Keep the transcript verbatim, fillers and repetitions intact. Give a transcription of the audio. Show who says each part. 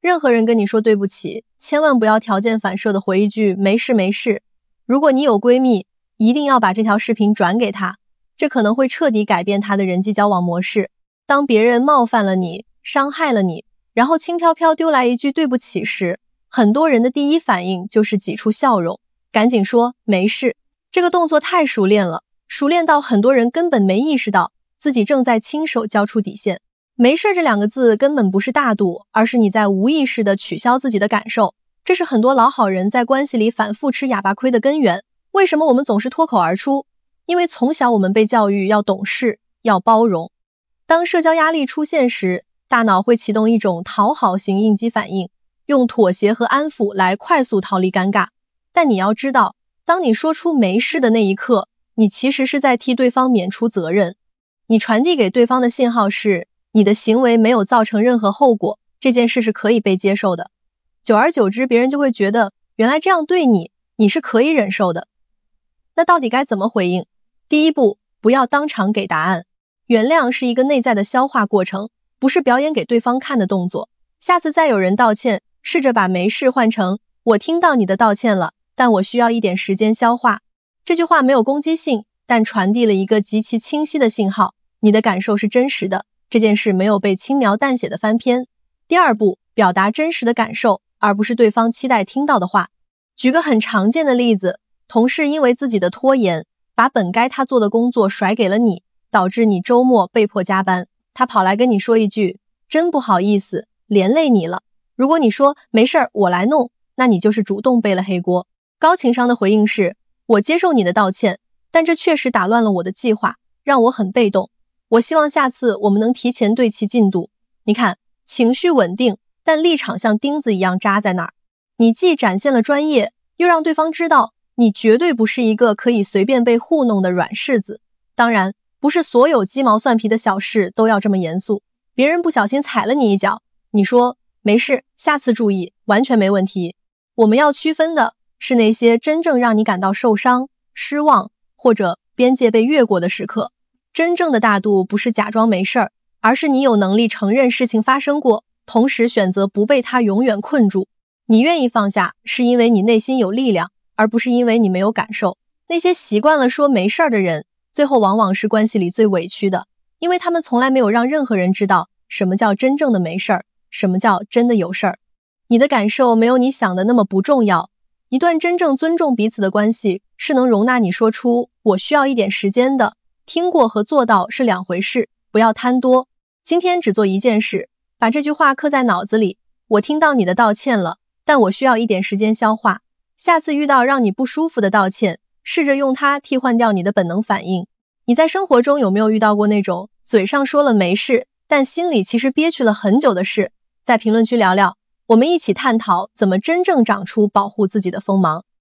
Speaker 1: 任何人跟你说对不起，千万不要条件反射的回一句没事没事。如果你有闺蜜，一定要把这条视频转给她，这可能会彻底改变她的人际交往模式。当别人冒犯了你，伤害了你，然后轻飘飘丢来一句对不起时，很多人的第一反应就是挤出笑容，赶紧说没事。这个动作太熟练了，熟练到很多人根本没意识到自己正在亲手交出底线。没事这两个字根本不是大度，而是你在无意识地取消自己的感受。这是很多老好人在关系里反复吃哑巴亏的根源。为什么我们总是脱口而出？因为从小我们被教育要懂事，要包容。当社交压力出现时，大脑会启动一种讨好型应激反应，用妥协和安抚来快速逃离尴尬。但你要知道，当你说出没事的那一刻，你其实是在替对方免除责任。你传递给对方的信号是，你的行为没有造成任何后果，这件事是可以被接受的。久而久之，别人就会觉得，原来这样对你，你是可以忍受的。那到底该怎么回应？第一步，不要当场给答案。原谅是一个内在的消化过程，不是表演给对方看的动作。下次再有人道歉，试着把没事换成，我听到你的道歉了，但我需要一点时间消化。这句话没有攻击性，但传递了一个极其清晰的信号，你的感受是真实的，这件事没有被轻描淡写的翻篇。第二步，表达真实的感受，而不是对方期待听到的话。举个很常见的例子，同事因为自己的拖延，把本该他做的工作甩给了你，导致你周末被迫加班。他跑来跟你说一句，真不好意思，连累你了。如果你说没事儿，我来弄，那你就是主动背了黑锅。高情商的回应是，我接受你的道歉，但这确实打乱了我的计划，让我很被动。我希望下次我们能提前对齐进度。你看，情绪稳定，但立场像钉子一样扎在那儿。你既展现了专业，又让对方知道你绝对不是一个可以随便被糊弄的软柿子。当然，不是所有鸡毛蒜皮的小事都要这么严肃。别人不小心踩了你一脚，你说没事，下次注意，完全没问题。我们要区分的是那些真正让你感到受伤、失望或者边界被越过的时刻。真正的大度不是假装没事儿，而是你有能力承认事情发生过，同时选择不被它永远困住。你愿意放下，是因为你内心有力量，而不是因为你没有感受。那些习惯了说没事儿的人，最后往往是关系里最委屈的，因为他们从来没有让任何人知道什么叫真正的没事儿，什么叫真的有事儿。你的感受没有你想的那么不重要。一段真正尊重彼此的关系，是能容纳你说出我需要一点时间的。听过和做到是两回事，不要贪多。今天只做一件事，把这句话刻在脑子里，我听到你的道歉了，但我需要一点时间消化。下次遇到让你不舒服的道歉，试着用它替换掉你的本能反应。你在生活中有没有遇到过那种嘴上说了没事，但心里其实憋屈了很久的事？在评论区聊聊，我们一起探讨怎么真正长出保护自己的锋芒。